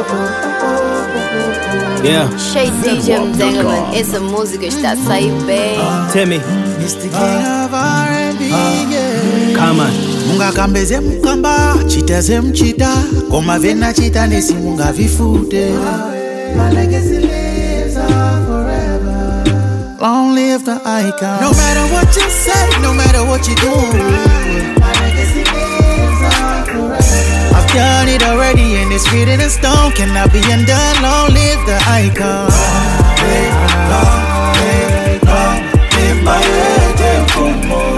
Yeah. Cheio de DJ Mzengaman, essa música está a sair bem. Timmy, It's the king of R&B, yeah. come on. Munga kambeze mukamba, chita zemchita. Koma vena chita nesi munga vifute. My legacy lives on forever. Long live the icon. No matter what you say, no matter what you do, my legacy lives on forever. I've done it already and it's written in stone. Cannot be undone. Long live the icon. Live long, live long, live my head for more.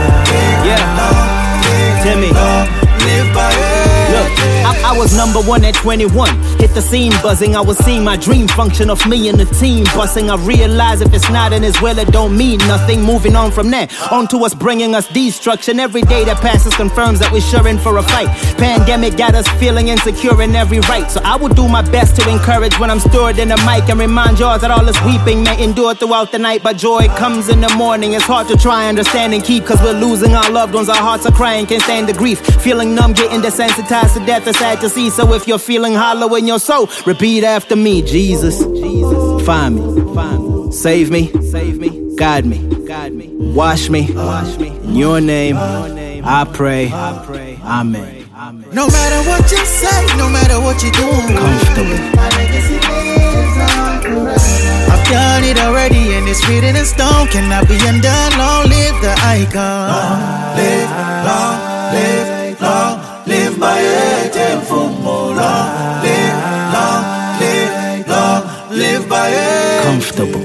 Yeah. Timmy. Live by it. Look, I was number one at 21. Hit the scene buzzing, I was seeing my dream function of me and the team busting. I realize if it's not in as well, it don't mean nothing. Moving on from there, on to us bringing us destruction. Every day that passes confirms that we're sure in for a fight. Pandemic got us feeling insecure in every right. So I will do my best to encourage when I'm stored in the mic and remind y'all that all this weeping may endure throughout the night, but joy comes in the morning. It's hard to try, understand, and keep, cause we're losing our loved ones. Our hearts are crying, can't stand the grief. Feeling numb, getting desensitized to death is sad to see. So if you're feeling hollow in your soul, repeat after me. Jesus, find me, save me, guide me, wash me, in your name, I pray, amen. No matter what you say, no matter what you do, Comfortable. my legacy lives on forever. I've done it already and it's written in stone. Cannot be undone. Long live the icon. Live long, live long, live by it and for more. Long, live long, live long, live by it. Comfortable.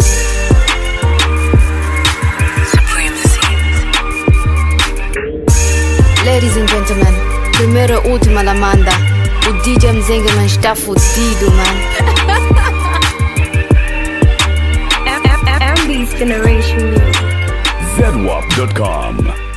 Ladies and gentlemen, primeira e última la manda. O DJ Mzengaman está fudido, man. MB's Generation Music. ZWAP.com